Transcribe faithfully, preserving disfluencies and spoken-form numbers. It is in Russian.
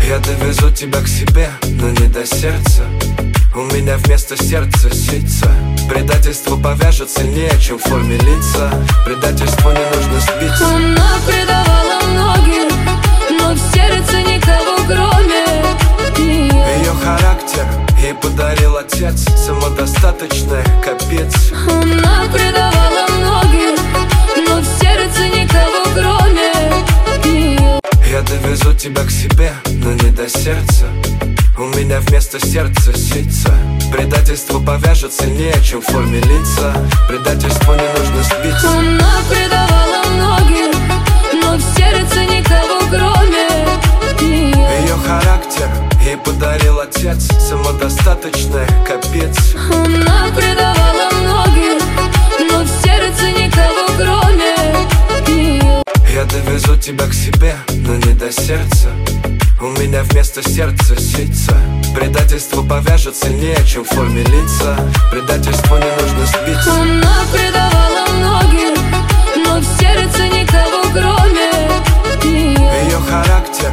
Я довезу тебя к себе, но не до сердца. У меня вместо сердца сица. Предательство повяжет сильнее, чем в форме лица. Предательству не нужно спиться. Она предавала многих, но в сердце никого кроме нее. Ее характер ей подарил отец, самодостаточная, капец. Она предавала многих, но в сердце никого кроме нее. Я довезу тебя к себе, но не до сердца. У меня вместо сердца сица. Предательство повяжет сильнее, чем в форме лица. Предательству не нужно спиться. Она предавала многих, но в сердце никого кроме нее. Ее характер ей подарил отец, самодостаточная, капец. Она предавала многих, но в сердце никого кроме нее. Я довезу тебя к себе, но не до сердца. У меня вместо сердца сица. Предательство повяжет сильнее, чем в форме лица. Предательству не нужно